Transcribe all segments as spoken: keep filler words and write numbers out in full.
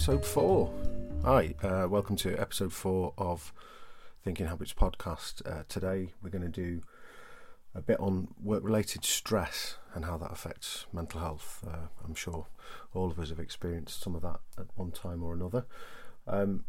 episode four. Hi, uh, welcome to episode four of Thinking Habits podcast. Uh, today we're going to do a bit on work-related stress and how that affects mental health. Uh, I'm sure all of us have experienced some of that at one time or another. Um,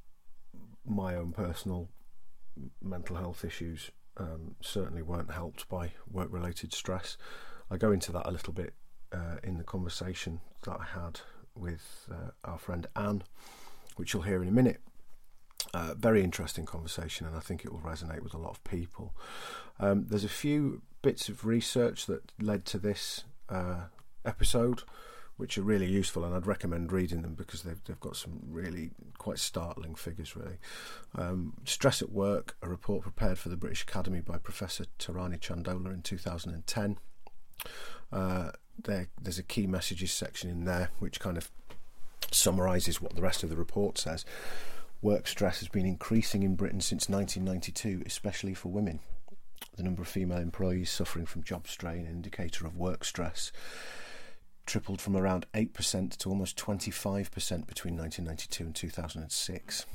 my own personal mental health issues um, certainly weren't helped by work-related stress. I go into that a little bit uh, in the conversation that I had with uh, our friend Anne, which you'll hear in a minute. Uh, very interesting conversation, and I think it will resonate with a lot of people. Um, there's a few bits of research that led to this uh, episode, which are really useful, and I'd recommend reading them because they've, they've got some really quite startling figures, really. Um, Stress at Work, a report prepared for the British Academy by Professor Tarani Chandola in two thousand ten. Uh, there, there's a key messages section in there which kind of summarises what the rest of the report says. Work stress has been increasing in Britain since nineteen ninety-two, especially for women. The number of female employees suffering from job strain, an indicator of work stress, tripled from around eight percent to almost twenty-five percent between nineteen ninety-two and two thousand six.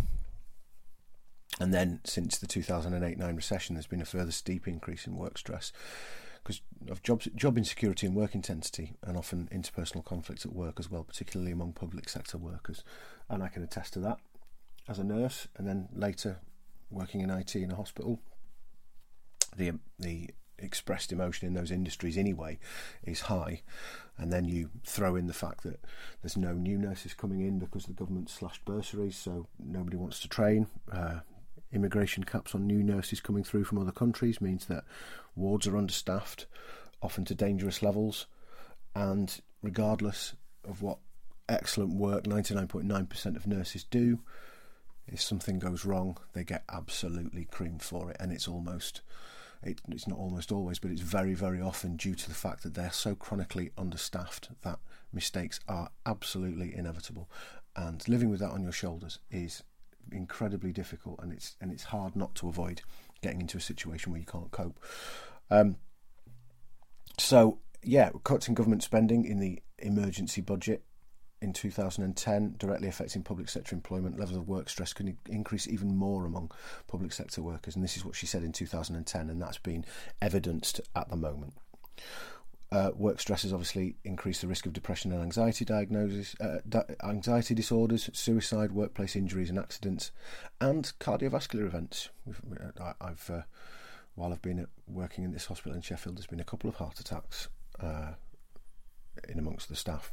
And then since the two thousand eight nine recession, there's been a further steep increase in work stress because of job, job insecurity and work intensity, and often interpersonal conflicts at work as well, particularly among public sector workers. And I can attest to that as a nurse, and then later working in I T in a hospital. The the expressed emotion in those industries anyway is high, and then you throw in the fact that there's no new nurses coming in because the government slashed bursaries, so nobody wants to train. Uh, immigration caps on new nurses coming through from other countries means that wards are understaffed, often to dangerous levels, and regardless of what excellent work ninety-nine point nine percent of nurses do, if something goes wrong, they get absolutely creamed for it, and it's almost, it, it's not almost always, but it's very, very often due to the fact that they're so chronically understaffed that mistakes are absolutely inevitable, and living with that on your shoulders is incredibly difficult, and it's and it's hard not to avoid getting into a situation where you can't cope. Um, so, yeah, cuts in government spending in the emergency budget in two thousand ten, directly affecting public sector employment. Levels of work stress could increase even more among public sector workers, and this is what she said in two thousand ten, and that's been evidenced at the moment. Uh, work stress has obviously increased the risk of depression and anxiety diagnosis, uh, di- anxiety disorders, suicide, workplace injuries and accidents, and cardiovascular events. We've, I, I've, uh, while I've been at, working in this hospital in Sheffield, there's been a couple of heart attacks uh, in amongst the staff.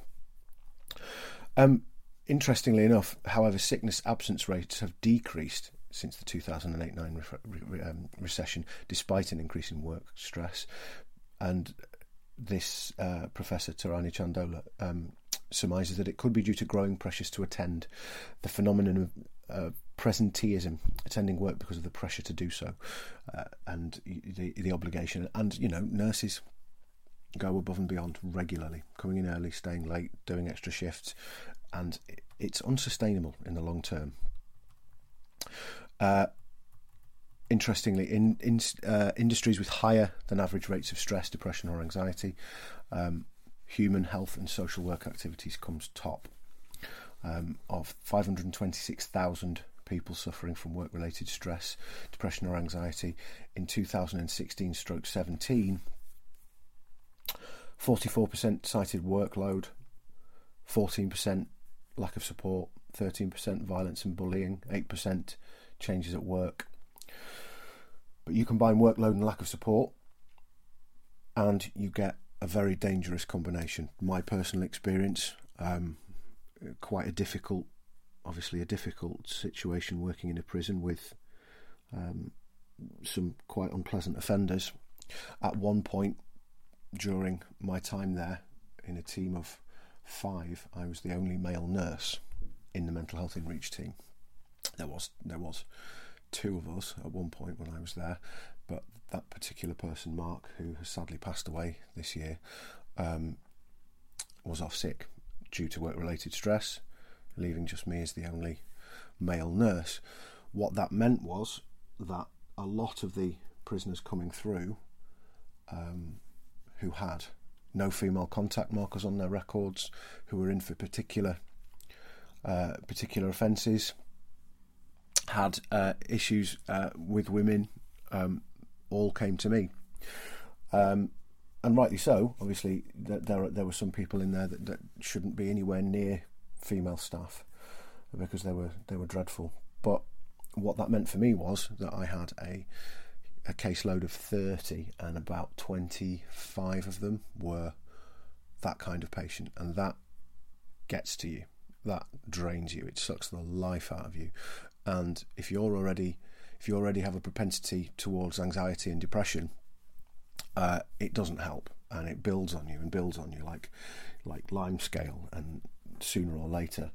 Um, interestingly enough, however, sickness absence rates have decreased since the two thousand eight nine re- re- um, recession, despite an increase in work stress. And this uh, Professor Tarani Chandola um, surmises that it could be due to growing pressures to attend, the phenomenon of uh, presenteeism, attending work because of the pressure to do so, uh, and the the obligation. And, you know, nurses go above and beyond regularly, coming in early, staying late, doing extra shifts, and it's unsustainable in the long term. Uh, interestingly, in, in uh, industries with higher than average rates of stress, depression or anxiety, um, human health and social work activities comes top. Um, of five hundred twenty-six thousand people suffering from work-related stress, depression or anxiety in two thousand sixteen stroke seventeen, forty-four percent cited workload, fourteen percent lack of support, thirteen percent violence and bullying, eight percent changes at work. But you combine workload and lack of support, and you get a very dangerous combination. My personal experience, um, quite a difficult, obviously a difficult situation working in a prison with um, some quite unpleasant offenders. At one point, during my time there, in a team of five, I was the only male nurse in the mental health in reach team. There was there was two of us at one point when I was there, but that particular person, Mark, who has sadly passed away this year, um, was off sick due to work-related stress, leaving just me as the only male nurse. What that meant was that a lot of the prisoners coming through um, who had no female contact markers on their records, who were in for particular uh, particular offences, had uh, issues uh, with women, um, all came to me. Um, and rightly so. Obviously, th- there there were some people in there that, that shouldn't be anywhere near female staff because they were they were dreadful. But what that meant for me was that I had a a caseload of thirty, and about twenty-five of them were that kind of patient, and that gets to you. That drains you. It sucks the life out of you. And if you're already if you already have a propensity towards anxiety and depression, uh, it doesn't help, and it builds on you and builds on you like like lime scale, and sooner or later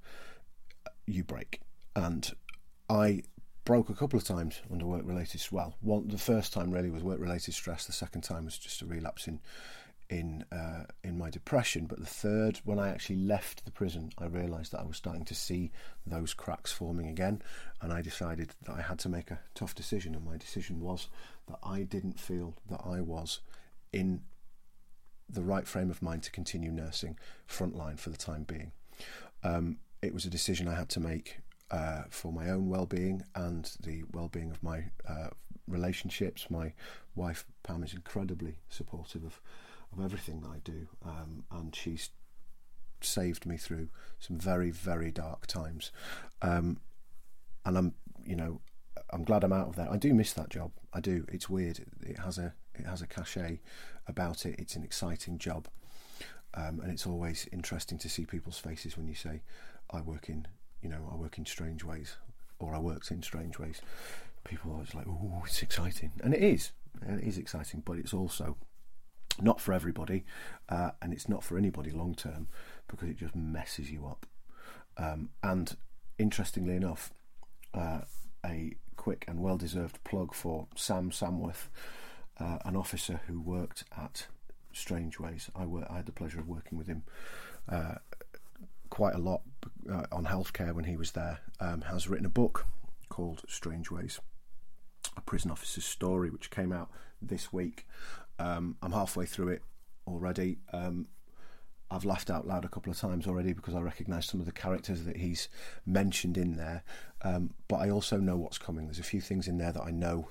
you break. And I broke a couple of times under work-related. Well, one the first time really was work-related stress. The second time was just a relapse in in uh, in my depression. But the third, when I actually left the prison, I realised that I was starting to see those cracks forming again, and I decided that I had to make a tough decision. And my decision was that I didn't feel that I was in the right frame of mind to continue nursing frontline for the time being. Um, it was a decision I had to make uh, for my own well-being and the well-being of my uh, relationships. My wife Pam is incredibly supportive of, of everything that I do, um, and she's saved me through some very, very dark times. Um, and I'm, you know, I'm glad I'm out of there. I do miss that job. I do. It's weird. It has a it has a cachet about it. It's an exciting job, um, and it's always interesting to see people's faces when you say, "I work in, you know, I work in strange ways," or "I worked in strange ways." People are always like, "Oh, it's exciting," and it is. And it is exciting, but it's also not for everybody, uh, and it's not for anybody long term, because it just messes you up. Um, and interestingly enough, uh, a quick and well-deserved plug for Sam Samworth, uh, an officer who worked at Strange Ways. I, wor- I had the pleasure of working with him uh, quite a lot uh, on healthcare when he was there, um, has written a book called Strange Ways, A Prison Officer's Story, which came out this week. Um, I'm halfway through it already. Um, I've laughed out loud a couple of times already because I recognise some of the characters that he's mentioned in there. Um, but I also know what's coming. There's a few things in there that I know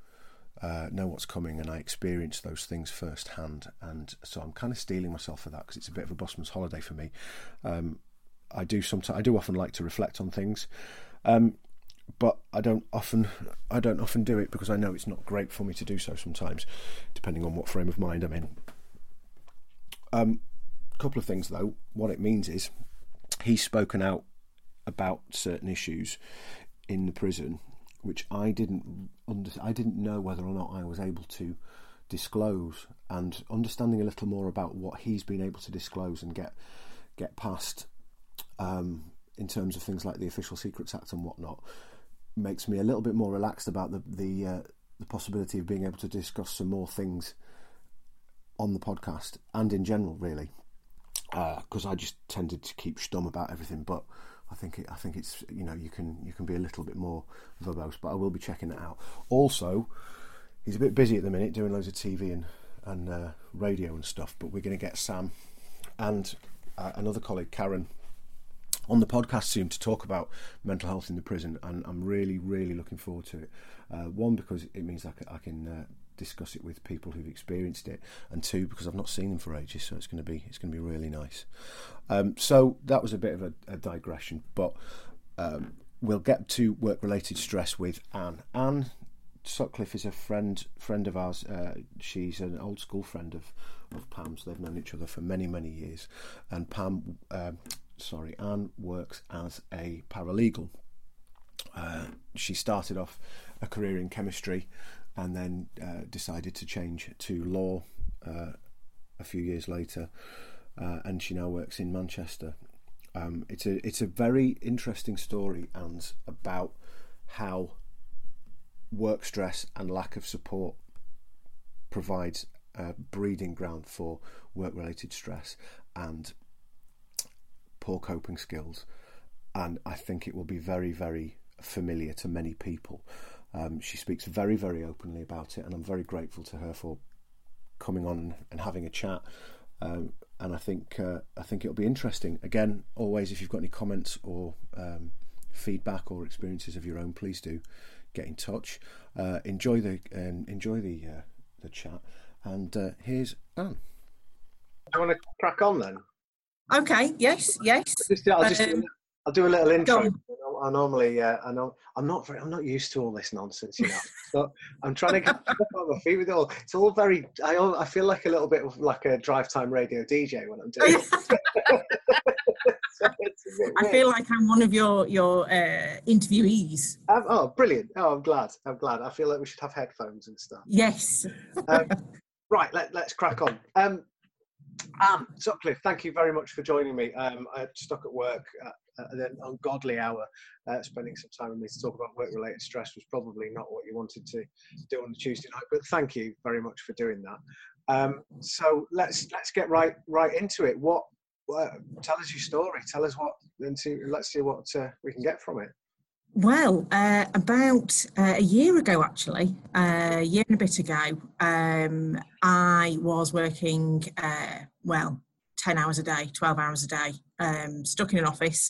uh, know what's coming, and I experienced those things firsthand. And so I'm kind of steeling myself for that, because it's a bit of a busman's holiday for me. Um, I do sometimes, I do often like to reflect on things, um, but I don't often, I don't often do it because I know it's not great for me to do so sometimes, depending on what frame of mind I'm in. Um, couple of things though. What it means is he's spoken out about certain issues in the prison which I didn't under, I didn't know whether or not I was able to disclose, and understanding a little more about what he's been able to disclose and get get past um, in terms of things like the Official Secrets Act and whatnot makes me a little bit more relaxed about the the, uh, the possibility of being able to discuss some more things on the podcast and in general, really. Because uh, I just tended to keep stum about everything, but I think it, I think it's, you know, you can you can be a little bit more verbose, but I will be checking it out. Also, he's a bit busy at the minute doing loads of T V and and uh, radio and stuff, but we're going to get Sam and uh, another colleague, Karen, on the podcast soon to talk about mental health in the prison, and I'm really really looking forward to it. Uh, one, because it means I can, I can uh, discuss it with people who've experienced it, and two, because I've not seen them for ages, so it's going to be it's going to be really nice. Um, so that was a bit of a, a digression, but um, we'll get to work-related stress with Anne. Anne Sutcliffe is a friend friend of ours. Uh, she's an old school friend of of Pam's. They've known each other for many many years, and Pam, uh, sorry, Anne works as a paralegal. Uh, she started off a career in chemistry, and then uh, decided to change to law uh, a few years later, uh, and she now works in Manchester. Um, it's a it's a very interesting story, and about how work stress and lack of support provides a breeding ground for work-related stress and poor coping skills, and I think it will be very very familiar to many people. Um, she speaks very, very openly about it, and I'm very grateful to her for coming on and having a chat. Um, and I think uh, I think it'll be interesting. Again, always, if you've got any comments or um, feedback or experiences of your own, please do get in touch. Uh, enjoy the um, enjoy the uh, the chat. And uh, here's Anne. Do you want to crack on then? Okay. Yes. Yes. Just, I'll just. Um, I'll do a little intro. I normally, uh, I know, I'm not very, I'm not used to all this nonsense, you know. So I'm trying to get up on my feet with it all. It's all very. I, I feel like a little bit of like a drive time radio D J when I'm doing it. So I feel like I'm one of your your uh, interviewees. Um, oh, brilliant! Oh, I'm glad. I'm glad. I feel like we should have headphones and stuff. Yes. um, right. Let, let's crack on. Um, Anne Sutcliffe, thank you very much for joining me. Um, I'm stuck at work at, at an ungodly hour. Uh, spending some time with me to talk about work-related stress was probably not what you wanted to do on the Tuesday night, but thank you very much for doing that. Um, so let's let's get right right into it. What? Uh, tell us your story. Tell us what, and see, let's see what uh, we can get from it. Well, uh, about uh, a year ago, actually, uh, a year and a bit ago, um, I was working, uh, well, ten hours a day, twelve hours a day, um, stuck in an office.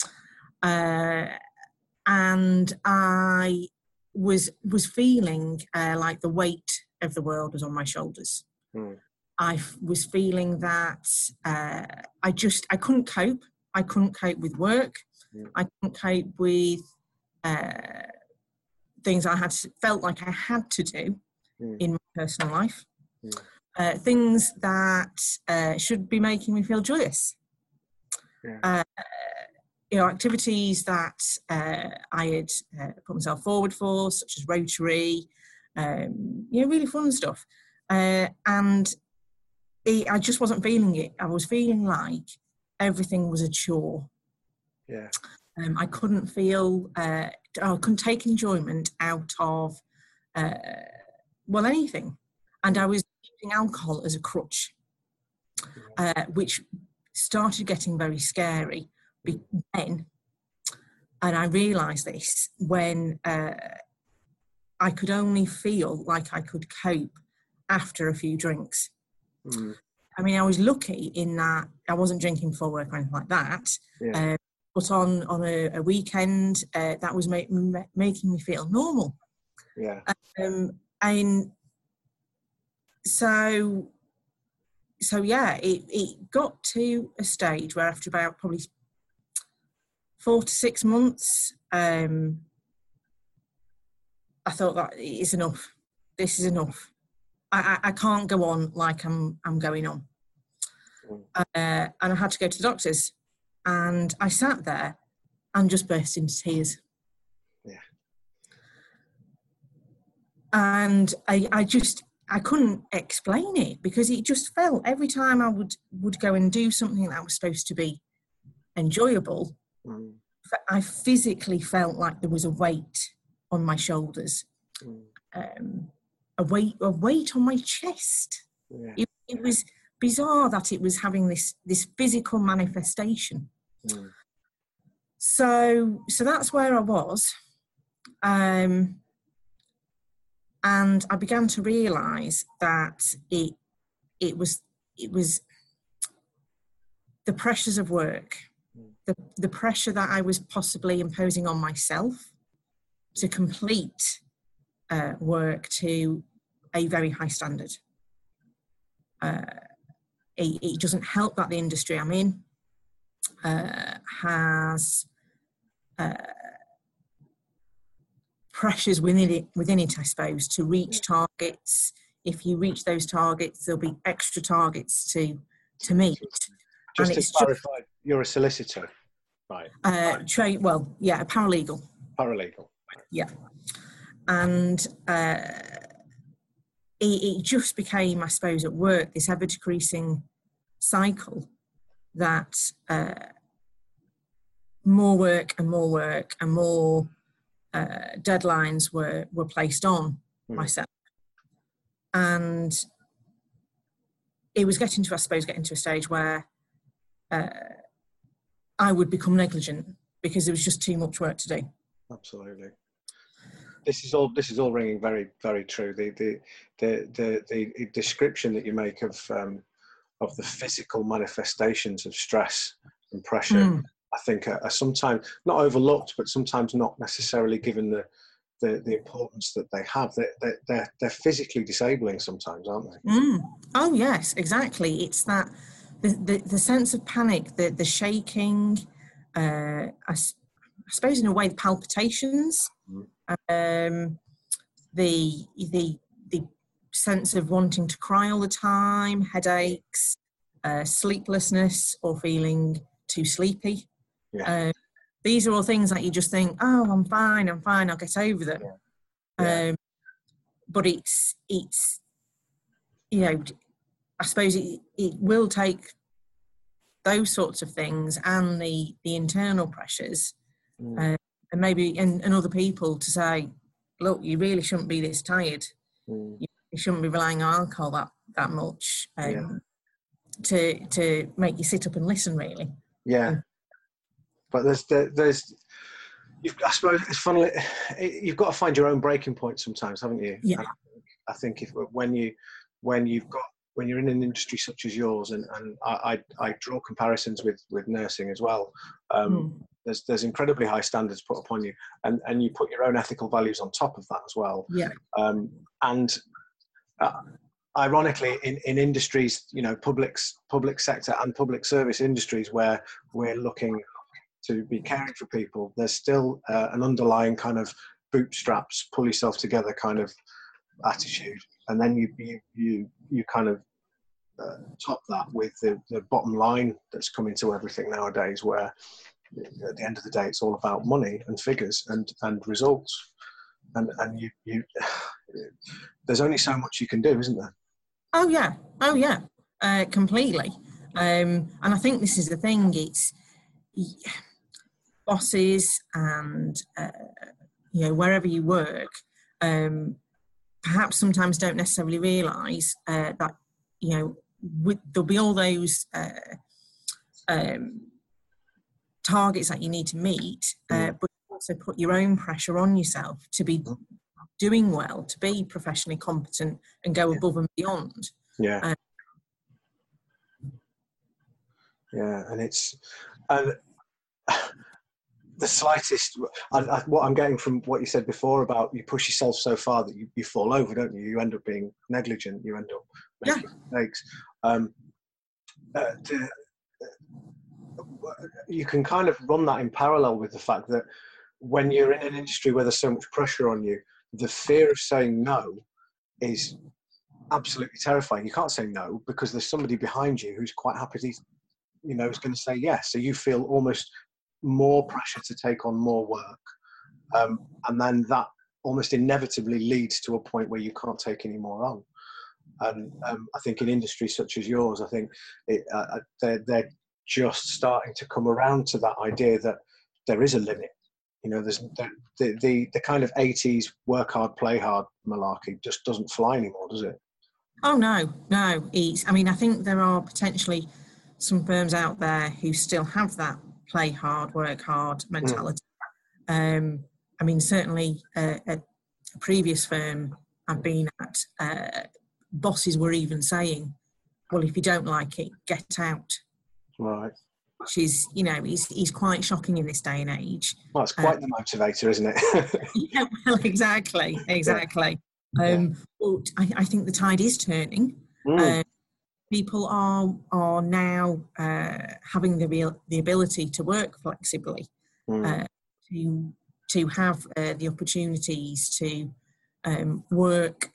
Uh, and I was was feeling uh, like the weight of the world was on my shoulders. Mm. I f- was feeling that uh, I just, I couldn't cope. I couldn't cope with work. Mm. I couldn't cope with uh, things I had to, felt like I had to do mm. in my personal life. Mm. Uh, things that uh, should be making me feel joyous. Yeah. Uh, you know, activities that uh, I had uh, put myself forward for, such as Rotary, um, you know, really fun stuff. Uh, and it, I just wasn't feeling it. I was feeling like everything was a chore. Yeah. Um, I couldn't feel, uh, I couldn't take enjoyment out of, uh, well, anything. And I was using alcohol as a crutch, uh, which started getting very scary then. And I realised this when uh, I could only feel like I could cope after a few drinks. Mm. I mean, I was lucky in that I wasn't drinking before work or anything like that. Yeah. Uh, but on, on a, a weekend, uh, that was make, ma- making me feel normal. Yeah. Um, and so, so yeah, it, it got to a stage where after about probably four to six months, um, I thought that is enough. This is enough. I, I, I can't go on like I'm I'm going on. Mm. Uh, and I had to go to the doctors. And I sat there and just burst into tears. Yeah. And I, I just, I couldn't explain it because it just felt every time I would, would go and do something that was supposed to be enjoyable, mm. I physically felt like there was a weight on my shoulders, mm. um, a weight, a weight on my chest. Yeah. It, it was bizarre that it was having this, this physical manifestation. Mm. So, so that's where I was. Um, and I began to realise that it, it was, it was the pressures of work, the, the pressure that I was possibly imposing on myself to complete uh, work to a very high standard. Uh, it, it doesn't help that the industry I'm in uh, has uh, pressures within it, within it, I suppose, to reach targets. If you reach those targets, there'll be extra targets to to meet. Just and to clarify, just, you're a solicitor, right? Uh, tra- well, yeah, a paralegal. Paralegal. Yeah. And uh, it, it just became, I suppose, at work, this ever-decreasing cycle that uh, more work and more work and more uh, deadlines were, were placed on mm. myself. And it was getting to, I suppose, getting to a stage where uh, I would become negligent because there was just too much work to do. Absolutely. This is all. This is all ringing very, very true. The the the the, the description that you make of um, of the physical manifestations of stress and pressure, mm. I think are, are sometimes not overlooked, but sometimes not necessarily given the the, the importance that they have. They're, they're, they're, they're physically disabling sometimes, aren't they? Mm. Oh, yes, exactly. It's that, the, the, the sense of panic, the, the shaking, uh, I, I suppose in a way, the palpitations, mm. um, the, the, the sense of wanting to cry all the time, headaches, uh, sleeplessness, or feeling too sleepy. Yeah. Uh, these are all things that you just think, oh, I'm fine, I'm fine, I'll get over them. Yeah. Yeah. Um, but it's, it's, you know, I suppose it, it will take those sorts of things and the, the internal pressures mm. uh, and maybe, and, and other people to say, look, you really shouldn't be this tired. Mm. You, you shouldn't be relying on alcohol that, that much um, yeah. to, to make you sit up and listen, really. Yeah. And, but there's, there, there's, You've, I suppose it's funny. You've got to find your own breaking point sometimes, haven't you? Yeah. And I think if when you when you've got when you're in an industry such as yours, and, and I, I, I draw comparisons with, with nursing as well. Um, mm. There's there's incredibly high standards put upon you, and, and you put your own ethical values on top of that as well. Yeah. Um, and uh, ironically, in, in industries, you know, public public sector and public service industries where we're looking to be caring for people, there's still uh, an underlying kind of bootstraps, pull yourself together kind of attitude, and then you you you, you kind of uh, top that with the, the bottom line that's coming to everything nowadays, where at the end of the day it's all about money and figures and and results, and and you you there's only so much you can do, isn't there? Oh yeah, oh yeah, uh, completely. Um, and I think this is the thing. It's bosses and uh, you know, wherever you work, um, perhaps sometimes don't necessarily realise uh, that, you know, with, there'll be all those uh, um, targets that you need to meet, uh, but also put your own pressure on yourself to be doing well, to be professionally competent and go above and beyond. Yeah. Uh, yeah, and it's... And the slightest, I, I, what I'm getting from what you said before about you push yourself so far that you, you fall over, don't you? You end up being negligent. You end up making yeah. mistakes. Um, uh, to, uh, you can kind of run that in parallel with the fact that when you're in an industry where there's so much pressure on you, the fear of saying no is absolutely terrifying. You can't say no because there's somebody behind you who's quite happy to, you know, is going to say yes. So you feel almost more pressure to take on more work, um, and then that almost inevitably leads to a point where you can't take any more on. And um, I think in industries such as yours, I think it, uh, they're, they're just starting to come around to that idea that there is a limit. You know, there's the the, the kind of eighties work hard, play hard malarkey just doesn't fly anymore, does it? Oh no, no. It's, I mean, I think there are potentially some firms out there who still have that play hard, work hard mentality. Mm. Um, I mean, certainly uh, at a previous firm I've been at, uh, bosses were even saying, well, if you don't like it, get out. Right. Which is, you know, is, is quite shocking in this day and age. Well, it's quite uh, the motivator, isn't it? Yeah, well, exactly, exactly. Yeah. Um, but I, I think the tide is turning. Mm. Uh, People are are now uh, having the the ability to work flexibly, mm. uh, to to have uh, the opportunities to um, work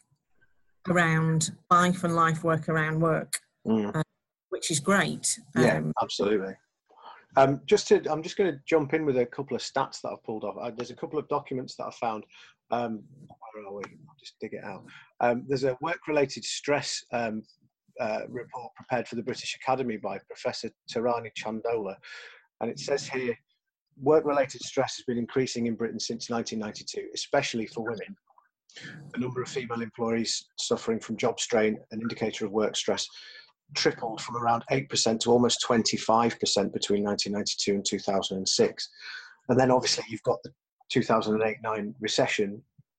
around life and life work around work, mm. uh, which is great. Yeah, um, absolutely. Um, just to, I'm just going to jump in with a couple of stats that I've pulled off. Uh, there's a couple of documents that I found. Um, where are we? I'll just dig it out. Um, there's a work-related stress um, Uh, report prepared for the British Academy by Professor Tarani Chandola, and it says here, work-related stress has been increasing in Britain since nineteen ninety-two, especially for women. The number of female employees suffering from job strain, an indicator of work stress, tripled from around eight percent to almost twenty-five percent between nineteen ninety-two and two thousand six. And then obviously you've got the two thousand eight nine recession,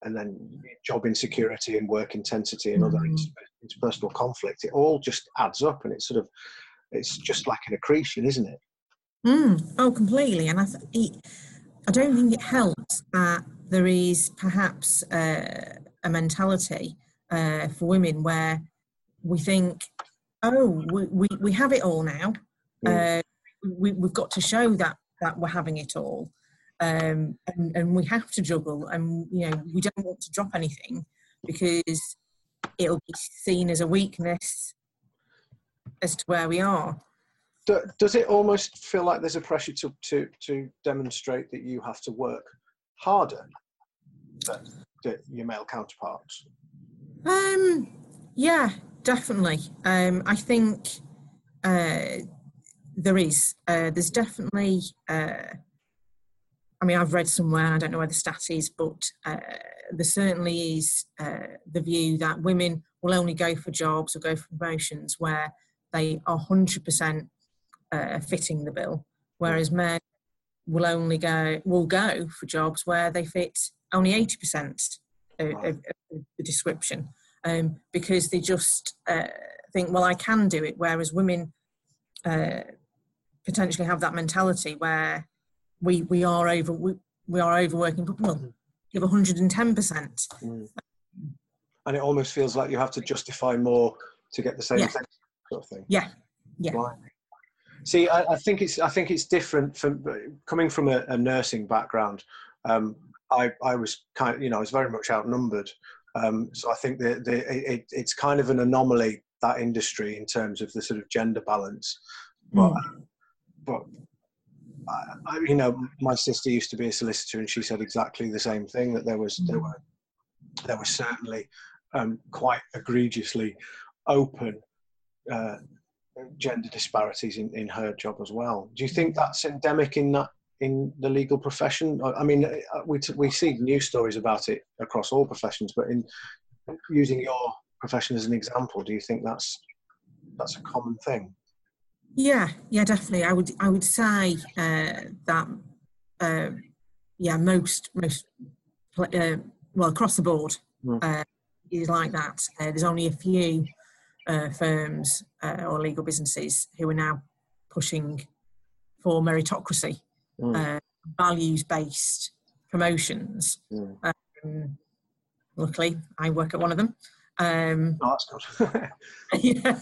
and then job insecurity and work intensity and other Mm. interpersonal conflict, it all just adds up, and it's sort of, it's just like an accretion, isn't it? Mm. Oh, completely. And I, th- it, I don't think it helps that there is perhaps uh, a mentality uh, for women where we think, oh, we, we, we have it all now. Mm. Uh, we, we've got to show that that we're having it all. Um, and, and we have to juggle, and you know we don't want to drop anything because it'll be seen as a weakness as to where we are. Do, does it almost feel like there's a pressure to, to, to demonstrate that you have to work harder than, than your male counterparts? Um, yeah, definitely. Um, I think uh, there is. Uh, there's definitely. Uh, I mean, I've read somewhere, I don't know where the stat is, but uh, there certainly is uh, the view that women will only go for jobs or go for promotions where they are one hundred percent uh, fitting the bill, whereas men will only go, will go for jobs where they fit only eighty percent of, Right. of, of the description, um, because they just uh, think, well, I can do it, whereas women uh, potentially have that mentality where we we are over we, we are overworking, but well, give one hundred ten percent. Mm. And it almost feels like you have to justify more to get the same Yeah. thing, sort of thing. Yeah, yeah. Right. See, I, I think it's I think it's different from coming from a, a nursing background. Um, I I was kind of, you know I was very much outnumbered, um, so I think that the it, it's kind of an anomaly, that industry, in terms of the sort of gender balance. But Mm. but I, you know, my sister used to be a solicitor, and she said exactly the same thing, that there was there were there were certainly um, quite egregiously open uh, gender disparities in, in her job as well. Do you think that's endemic in that in the legal profession? I mean, we we see news stories about it across all professions, but in using your profession as an example, do you think that's that's a common thing? Yeah, yeah, definitely. I would, I would say uh, that, uh, yeah, most, most, uh, well, across the board, Mm. uh, is like that. Uh, there's only a few uh, firms uh, or legal businesses who are now pushing for meritocracy, Mm. uh, values-based promotions. Mm. Um, luckily, I work at one of them. Um, Oh, that's good. yeah.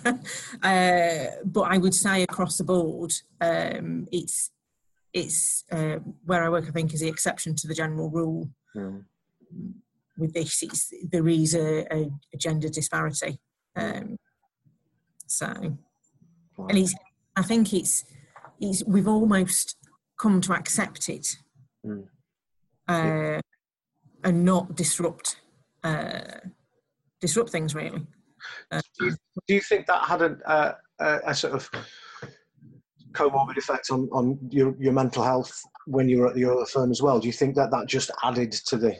uh, but I would say across the board, um, it's it's uh, where I work, I think, is the exception to the general rule. Mm. With this, it's, there is a, a, a gender disparity. Um, so, and it's, I think it's, it's we've almost come to accept it, Mm. uh, and not disrupt uh, disrupt things really. Uh, Do you, do you think that had a, a, a, a sort of comorbid effect on, on your, your mental health when you were at the other firm as well? Do you think that that just added to the...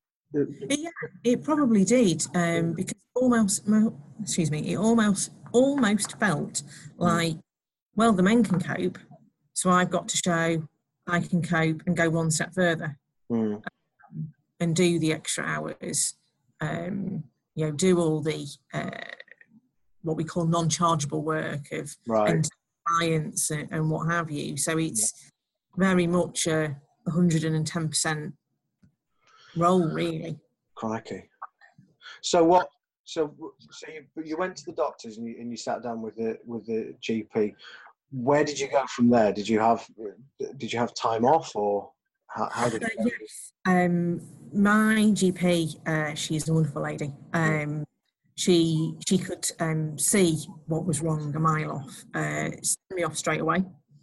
Yeah, it probably did, um, because almost, excuse me, it almost almost felt like, well, the men can cope, so I've got to show I can cope and go one step further, Mm. um, and do the extra hours, um, you know, do all the uh, what we call non-chargeable work of Right. clients and, and what have you. So it's very much a one hundred ten percent role, really. Crikey. So what? So so you you went to the doctors and you and you sat down with the with the G P. Where did you go from there? Did you have did you have time off, or how, how did it Uh, go? yes, um, my G P, uh, she's a wonderful lady. Um, she she could um, see what was wrong a mile off, uh, sent me off straight away.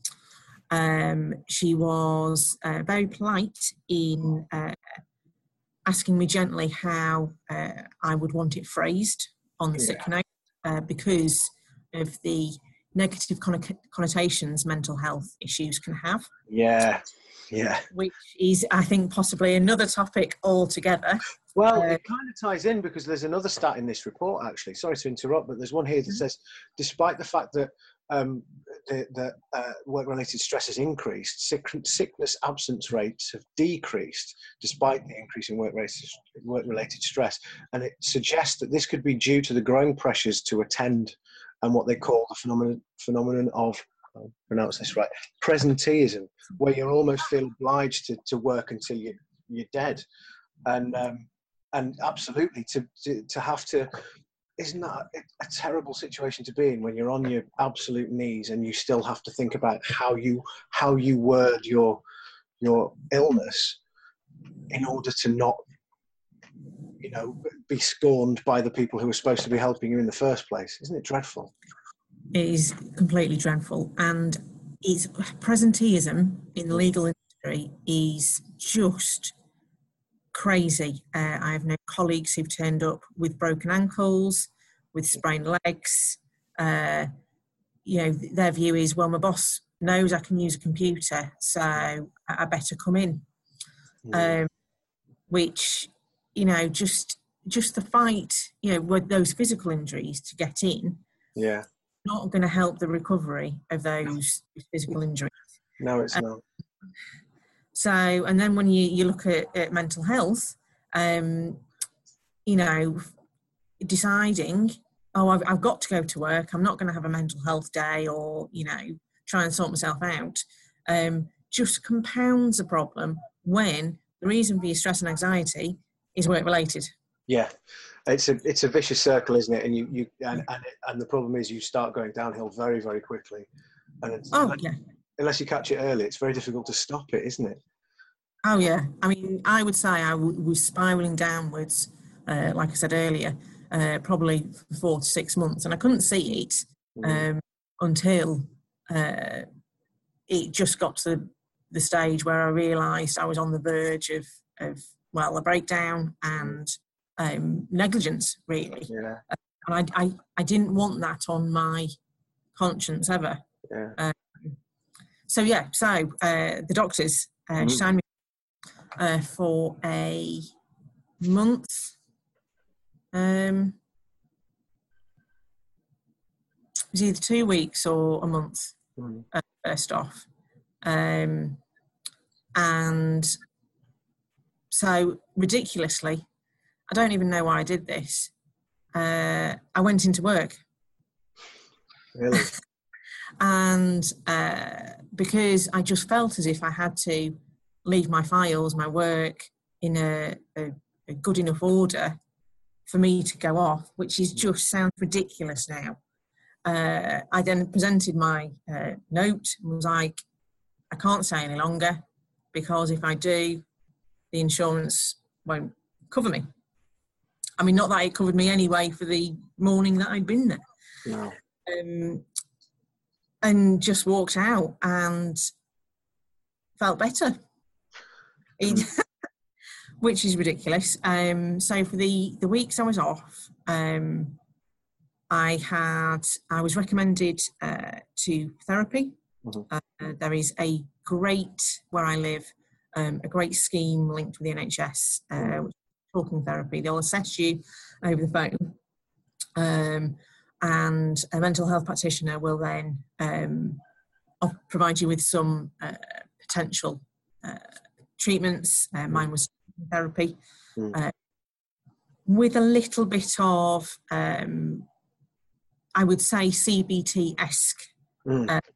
Um, she was uh, very polite in uh, asking me gently how uh, I would want it phrased on the sick note, uh, because of the negative connotations mental health issues can have. Yeah, yeah. Which is, I think, possibly another topic altogether. Well, uh, it kind of ties in because there's another stat in this report, actually. Sorry to interrupt, but there's one here that says, despite the fact that um, the, the uh, work-related stress has increased, sick, sickness absence rates have decreased despite the increase in work-related, work-related stress. And it suggests that this could be due to the growing pressures to attend and what they call the phenomenon, phenomenon of, I'll pronounce this right, presenteeism, where you almost feel obliged to, to work until you, you're dead. And um, and absolutely to, to to have to, isn't that a, a terrible situation to be in when you're on your absolute knees and you still have to think about how you how you word your your illness in order to not, you know, be scorned by the people who are supposed to be helping you in the first place. Isn't it dreadful? It is completely dreadful, and it's presenteeism in the legal industry is just crazy. Uh, I have no colleagues who've turned up with broken ankles, with sprained legs. Uh, you know, their view is, well, my boss knows I can use a computer, so I better come in. Yeah. Um, which, you know, just just the fight, you know, with those physical injuries to get in. Yeah. Not going to help the recovery of those physical injuries. No, it's um, not. So, and then when you, you look at, at mental health, um, you know, deciding, oh, I've, I've got to go to work, I'm not going to have a mental health day or, you know, try and sort myself out, um, just compounds the problem when the reason for your stress and anxiety is work-related. Yeah, it's a it's a vicious circle, isn't it? And you, you and, and, it, and the problem is you start going downhill very, very quickly. And it's, oh, like, yeah. Unless you catch it early, it's very difficult to stop it, isn't it? Oh, yeah. I mean, I would say I w- was spiralling downwards, uh, like I said earlier, uh, probably for four to six months. And I couldn't see it um, mm. until uh, it just got to the, the stage where I realised I was on the verge of, of well, a breakdown and um, negligence, really. Yeah. Uh, and I, I, I didn't want that on my conscience ever. Yeah. Uh, So yeah, so uh, the doctors uh, mm. signed me uh, for a month. Um, it was either two weeks or a month. Mm. Uh, first off, um, and so ridiculously, I don't even know why I did this. Uh, I went into work. Really. And uh, because I just felt as if I had to leave my files, my work in a, a, a good enough order for me to go off, which is just sounds ridiculous now. Uh, I then presented my uh, note and was like, I can't stay any longer because if I do, the insurance won't cover me. I mean, not that it covered me anyway for the morning that I'd been there. No. Um, and just walked out and felt better, mm. which is ridiculous. Um, so for the, the weeks I was off, um, I had I was recommended uh, to therapy. Mm-hmm. Uh, there is a great, where I live, um, a great scheme linked with the N H S, uh, which is talking therapy. They'll assess you over the phone. Um, and a mental health practitioner will then um, provide you with some uh, potential uh, treatments. Uh, mine was therapy, mm. uh, with a little bit of, um, I would say, C B T-esque mm. uh,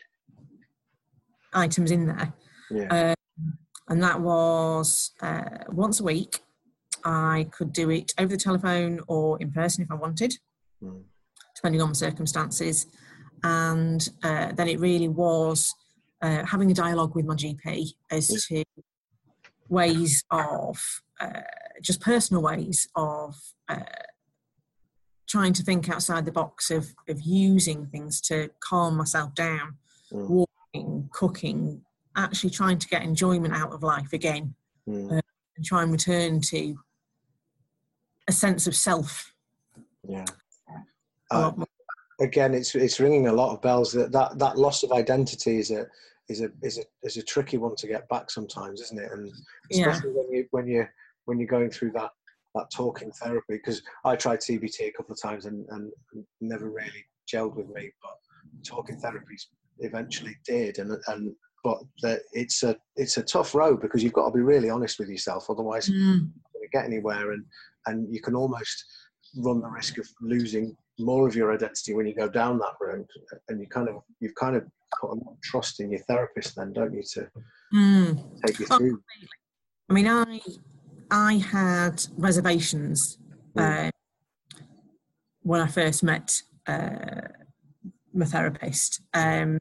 items in there. Yeah. Uh, and that was uh, once a week. I could do it over the telephone or in person if I wanted. Mm. Depending on the circumstances. And uh, then it really was uh, having a dialogue with my G P as to ways of, uh, just personal ways of uh, trying to think outside the box of, of using things to calm myself down, mm. walking, cooking, actually trying to get enjoyment out of life again, mm. uh, and try and return to a sense of self. Yeah. Uh, again, it's it's ringing a lot of bells. That that, that loss of identity is a is a is a is a tricky one to get back sometimes, isn't it? And especially yeah. when you when you when you're going through that that talking therapy. Because I tried C B T a couple of times and, and never really gelled with me, but talking therapies eventually did. And and but the, it's a it's a tough road, because you've got to be really honest with yourself, otherwise mm. you're not going to get anywhere. And and you can almost run the risk of losing more of your identity when you go down that road. And you kind of you've kind of put a lot of trust in your therapist then, don't you, to mm. take you through. I mean, I I had reservations mm. uh, when I first met uh, my therapist. Um,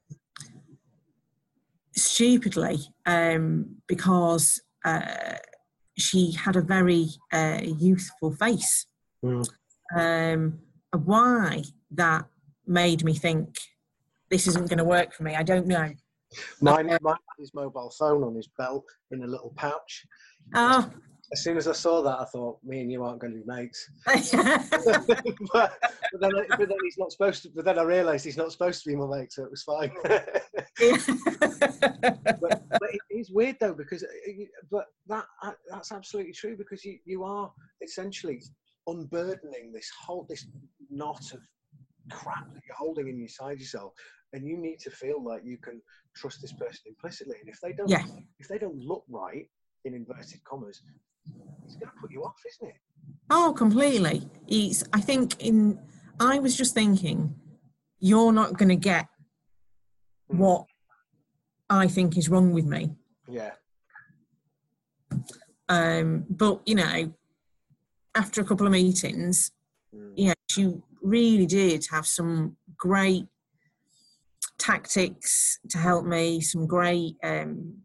stupidly, um, because uh, she had a very uh, youthful face. Mm. Um, why that made me think this isn't going to work for me, I don't know. Mine, uh, mine had his mobile phone on his belt in a little pouch. Oh. As soon as I saw that, I thought, me and you aren't going to be mates. but, but, then, but then he's not supposed to. But then I realised he's not supposed to be my mate, so it was fine. but, but it is weird though, because but that that's absolutely true, because you, you are essentially unburdening this whole this knot of crap that you're holding inside yourself, and you need to feel like you can trust this person implicitly. And if they don't, yeah. if they don't look right, in inverted commas, it's going to put you off, isn't it? Oh, completely. It's, I think in, I was just thinking, you're not going to get mm. what I think is wrong with me. Yeah. Um, but, you know, after a couple of meetings, mm. you know, she really did have some great tactics to help me, some great um,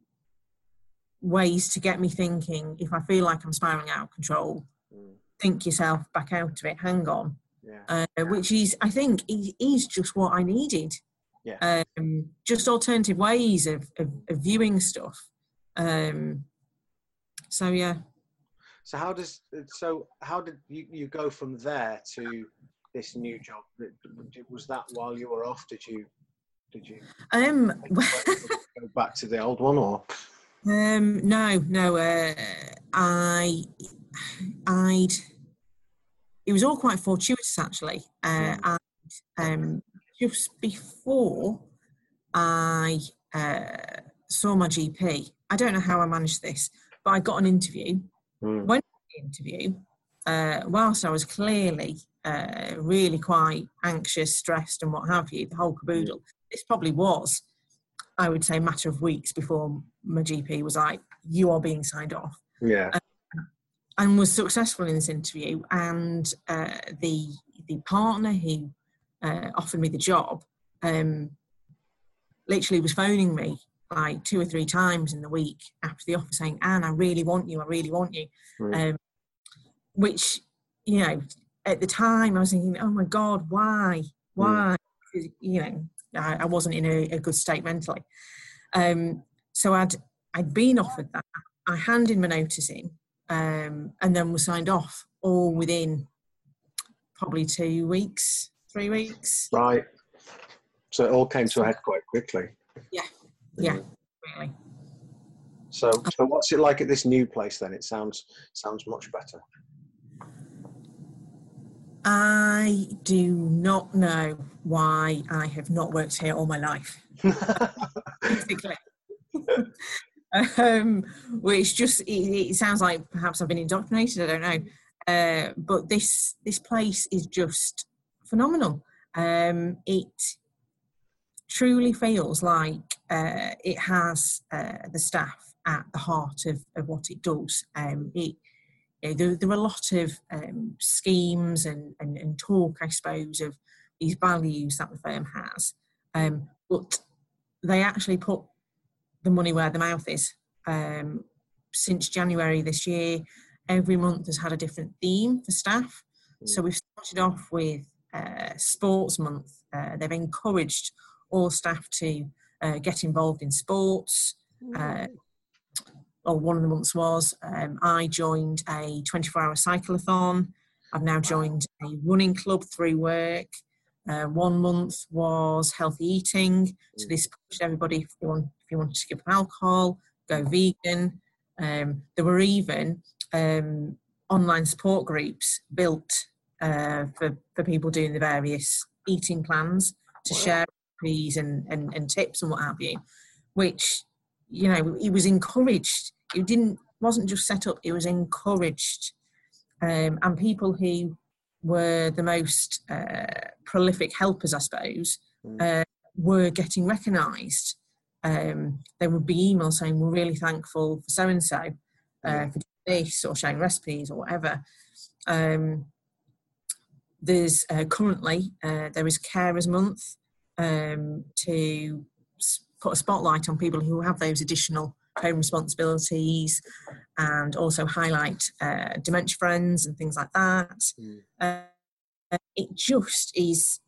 ways to get me thinking. If I feel like I'm spiraling out of control, mm. think yourself back out of it, hang on. Yeah. Uh, which is, I think, is just what I needed. Yeah. Um, just alternative ways of, of, of viewing stuff. Um, so, yeah. So how does, so how did you, you go from there to this new job? Was that while you were off? Did you, did you um, go back to the old one, or? Um, no, no, uh, I, I'd, it was all quite fortuitous actually. Uh, mm. and, um, just before I, uh, saw my G P, I don't know how I managed this, but I got an interview. Mm. Went to the interview, uh, whilst I was clearly, uh, really quite anxious, stressed and what have you, the whole caboodle. This probably was, I would say, a matter of weeks before my G P was like, you are being signed off. Yeah. Um, and was successful in this interview. And uh, the the partner who uh, offered me the job um, literally was phoning me like two or three times in the week after the offer saying, Anne, I really want you, I really want you. Mm. Um, which, you know, at the time I was thinking, oh my God, why? Why? Mm. You know, I, I wasn't in a, a good state mentally. Um, so I'd I'd been offered that. I handed my notice in, um, and then was signed off all within probably two weeks, three weeks. Right. So it all came to a head quite quickly. Yeah, yeah, really. So, so what's it like at this new place then? It sounds sounds much better. I do not know why I have not worked here all my life. Basically. um, which just, it, it sounds like perhaps I've been indoctrinated, I don't know. Uh, but this this place is just phenomenal. Um, it truly feels like uh, it has uh, the staff at the heart of, of what it does. Um, it You know, there, there are a lot of um, schemes and, and, and talk, I suppose, of these values that the firm has. Um, but they actually put the money where the mouth is. Um, since January this year, every month has had a different theme for staff. Mm. So we've started off with uh, Sports Month. Uh, they've encouraged all staff to uh, get involved in sports. Mm. Uh, or one of the months was, um, I joined a twenty-four hour cyclothon. I've now joined a running club through work. Uh, one month was healthy eating. So Mm. this pushed everybody, if you, want, if you wanted to give up alcohol, go vegan. Um, there were even um, online support groups built uh, for, for people doing the various eating plans to Wow. share recipes and, and, and tips and what have you, which, you know, it was encouraged. It didn't wasn't just set up, it was encouraged. Um, and people who were the most uh, prolific helpers, I suppose, Mm. uh, were getting recognised. Um, there would be emails saying, we're really thankful for so-and-so uh, Yeah. for doing this or sharing recipes or whatever. Um, there's uh, currently, uh, there is Carers Month um, to s- put a spotlight on people who have those additional home responsibilities and also highlight uh, dementia friends and things like that. Mm. Uh, it just is,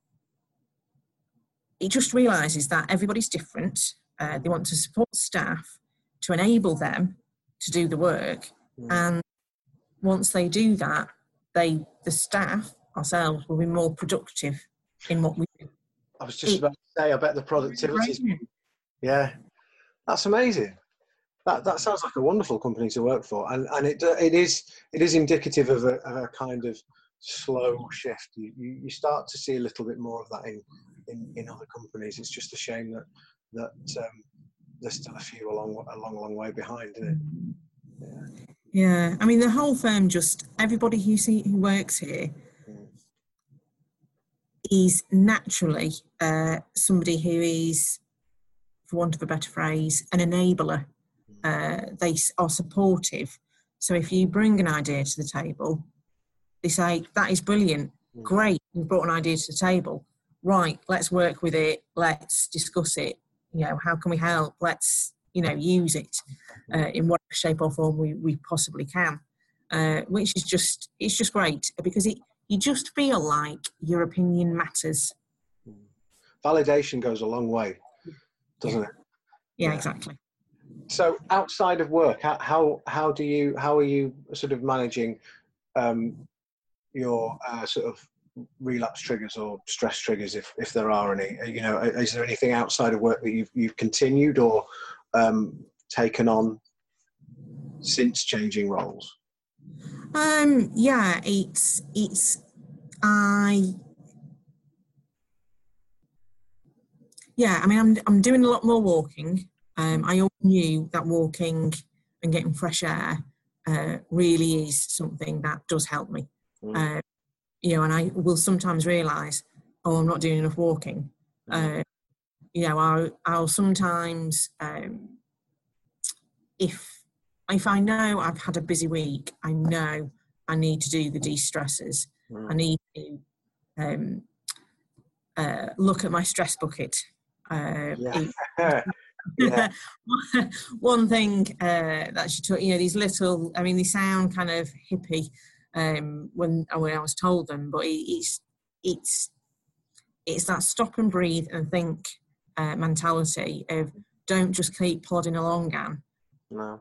it just realises that everybody's different. Uh, they want to support staff to enable them to do the work. Mm. And once they do that, they, the staff, ourselves, will be more productive in what we do. I was just It- about to say, I bet the productivity. Yeah, that's amazing. That that sounds like a wonderful company to work for, and and it it is it is indicative of a, of a kind of slow shift. You, you you start to see a little bit more of that in in, in other companies. It's just a shame that that um, there's still a few a long a long long way behind, isn't it? Yeah. Yeah, I mean, the whole firm, just everybody who see who works here Mm. is naturally uh, somebody who is, for want of a better phrase, an enabler. Uh, they s- are supportive. So if you bring an idea to the table, they say, that is brilliant, Mm. great, you brought an idea to the table. Right, let's work with it, let's discuss it. You know, how can we help? Let's, you know, use it uh, in whatever shape or form we, we possibly can. Uh, which is just, it's just great because it, you just feel like your opinion matters. Mm. Validation goes a long way, doesn't it? Yeah, Yeah. exactly. So outside of work, how how how do you how are you sort of managing um, your uh, sort of relapse triggers or stress triggers, if if there are any? You know, is there anything outside of work that you've you've continued or um, taken on since changing roles? Um, yeah, it's, it's, I, yeah, I mean, I'm, I'm doing a lot more walking. Um, I always knew that walking and getting fresh air uh, really is something that does help me. Mm. Uh, you know, and I will sometimes realise, oh, I'm not doing enough walking. Mm. Uh, you know, I'll, I'll sometimes, um, if if I know I've had a busy week, I know I need to do the de-stressors. Mm. I need to um, uh, look at my stress bucket. Uh, Yeah. it, Yeah. one thing uh, that she took, you know, these little, I mean, they sound kind of hippie um, when when I was told them, but it, it's it's it's that stop and breathe and think uh, mentality of don't just keep plodding along, Anne. No.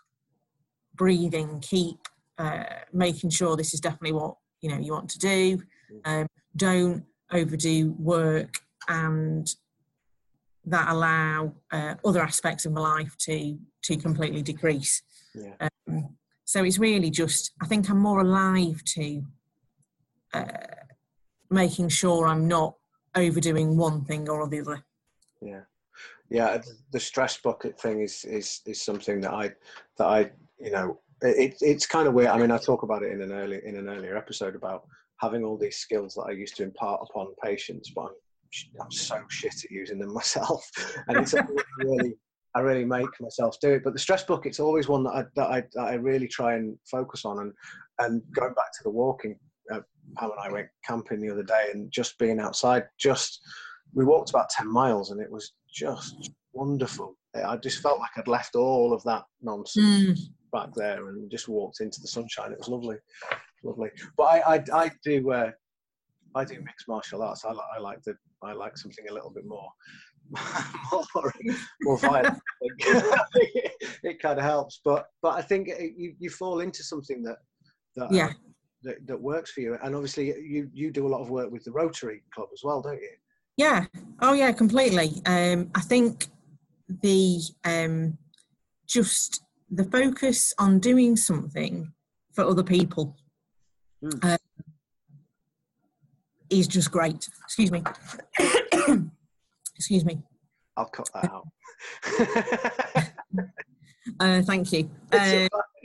Breathing, keep uh, making sure this is definitely what you know you want to do. Um, don't overdo work and that allow uh, other aspects of my life to to completely decrease. Yeah. Um, so it's really just, I think I'm more alive to uh, making sure I'm not overdoing one thing or the other. Yeah. Yeah, the stress bucket thing is is is something that I that I you know it it's kind of weird. I mean, I talk about it in an early in an earlier episode about having all these skills that I used to impart upon patients, but I'm I'm so shit at using them myself, and it's really I really make myself do it. But the stress bucket's always one that I that I, that I really try and focus on. And and going back to the walking, uh, Pam and I went camping the other day, and just being outside, just we walked about ten miles, and it was just wonderful. I just felt like I'd left all of that nonsense Mm. back there and just walked into the sunshine. It was lovely, lovely. But I, I, I do, uh, I do mixed martial arts. I, I like the, I like something a little bit more, more, more violent. It kind of helps, but, but I think it, you, you fall into something that, that Yeah. um, that, that works for you. And obviously, you you do a lot of work with the Rotary Club as well, don't you? Yeah. Oh, yeah, completely. Um, I think the um, just the focus on doing something for other people mm. uh, is just great. Excuse me. Excuse me. I'll cut that out. uh, thank you. Uh,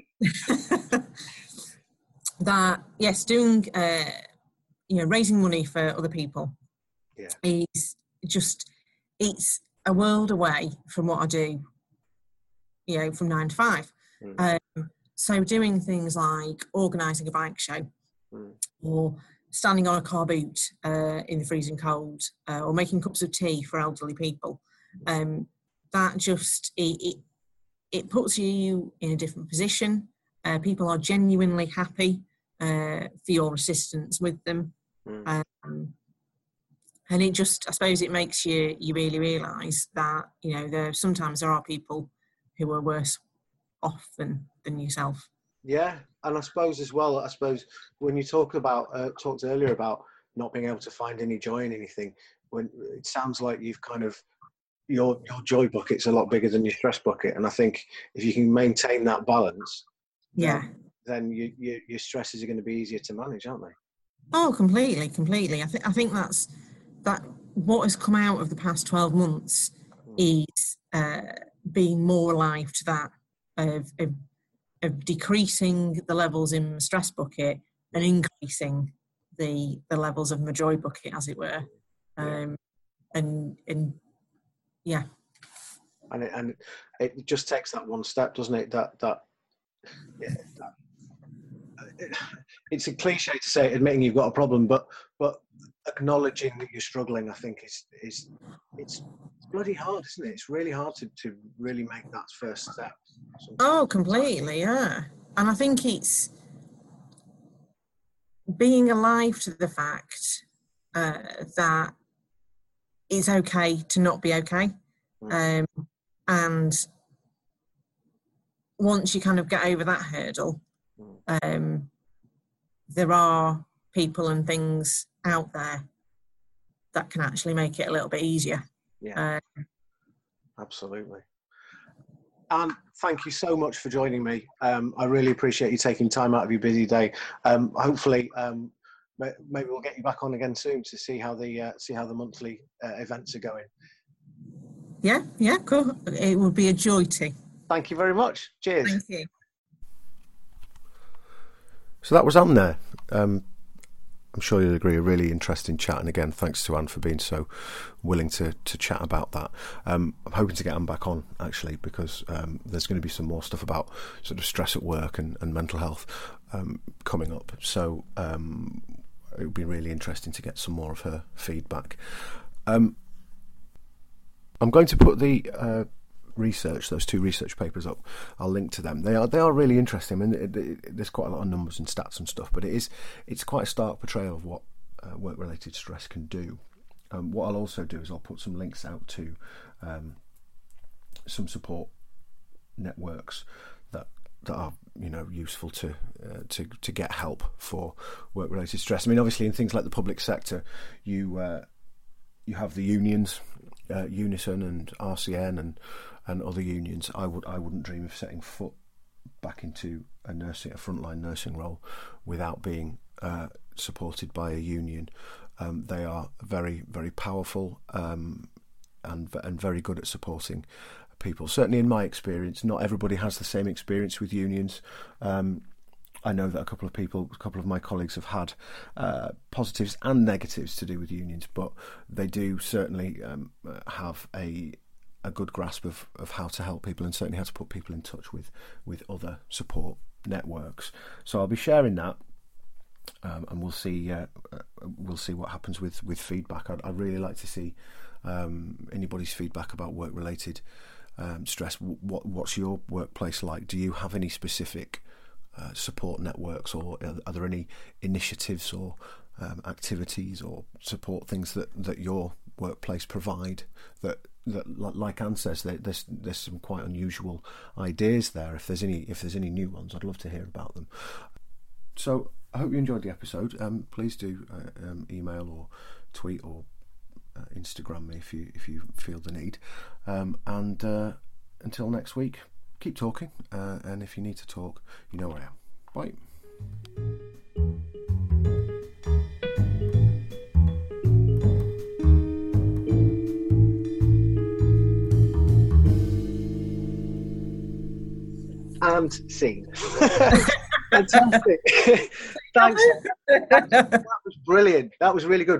that yes, doing uh, you know raising money for other people yeah. is just it's a world away from what I do. You know, from nine to five. Mm. Um, so doing things like organising a bike show, mm. or standing on a car boot uh, in the freezing cold, uh, or making cups of tea for elderly people, um, that just it, it it puts you in a different position. Uh, people are genuinely happy uh, for your assistance with them, mm. um, and it just I suppose it makes you you really realise that you know there sometimes there are people who are worse off than, than yourself. Yeah, and I suppose as well, I suppose when you talk about, uh, talked earlier about not being able to find any joy in anything, when it sounds like you've kind of, your your joy bucket's a lot bigger than your stress bucket. And I think if you can maintain that balance, yeah, then, then you, you, your stresses are going to be easier to manage, aren't they? Oh, completely, completely. I think I think that's, that what has come out of the past twelve months mm. is, uh, being more alive to that of, of, of decreasing the levels in my stress bucket and increasing the the levels of my joy bucket, as it were. Um, and and yeah, and it, and it just takes that one step, doesn't it? That that, yeah, that it, it's a cliche to say admitting you've got a problem, but but acknowledging that you're struggling, I think is is it's. It's bloody hard, isn't it? It's really hard to, to really make that first step. Sometimes. Oh, completely, yeah. And I think it's being alive to the fact uh, that it's okay to not be okay. Mm. Um, and once you kind of get over that hurdle, mm. um, there are people and things out there that can actually make it a little bit easier. Yeah, uh, absolutely. And thank you so much for joining me. Um, I really appreciate you taking time out of your busy day. Um, hopefully, um, maybe we'll get you back on again soon to see how the uh, see how the monthly uh, events are going. Yeah, yeah, cool. It would be a joy to. Thank you very much. Cheers. Thank you. So that was Anne there. Um, I'm sure you'll agree, a really interesting chat. And again, thanks to Anne for being so willing to to chat about that. Um, I'm hoping to get Anne back on, actually, because um, there's going to be some more stuff about sort of stress at work and, and mental health um, coming up. So um, it would be really interesting to get some more of her feedback. Um, I'm going to put the uh, research, those two research papers up. I'll link to them. They are they are really interesting. I mean, it, it, there's quite a lot of numbers and stats and stuff, but it is it's quite a stark portrayal of what uh, work-related stress can do. Um, what I'll also do is I'll put some links out to um, some support networks that that are you know useful to uh, to to get help for work-related stress. I mean, obviously, in things like the public sector, you uh, you have the unions, uh, Unison and R C N and and other unions. I would I wouldn't dream of setting foot back into a nursing a frontline nursing role without being uh, supported by a union. Um, they are very very powerful um, and and very good at supporting people. Certainly, in my experience, not everybody has the same experience with unions. Um, I know that a couple of people, a couple of my colleagues have had uh, positives and negatives to do with unions, but they do certainly um, have a a good grasp of, of how to help people, and certainly how to put people in touch with, with other support networks. So I'll be sharing that, um, and we'll see uh, we'll see what happens with, with feedback. I'd, I'd really like to see um, anybody's feedback about work-related um, stress. What what's your workplace like? Do you have any specific uh, support networks, or are there any initiatives or um, activities or support things that, that your workplace provide that that like Anne says, there's there's some quite unusual ideas there. If there's any if there's any new ones, I'd love to hear about them. So I hope you enjoyed the episode. Um, please do uh, um, email or tweet or uh, Instagram me if you if you feel the need. Um, and uh, until next week, keep talking. Uh, and if you need to talk, you know where I am. Bye. And scene. Fantastic. Thanks. That was brilliant. That was really good.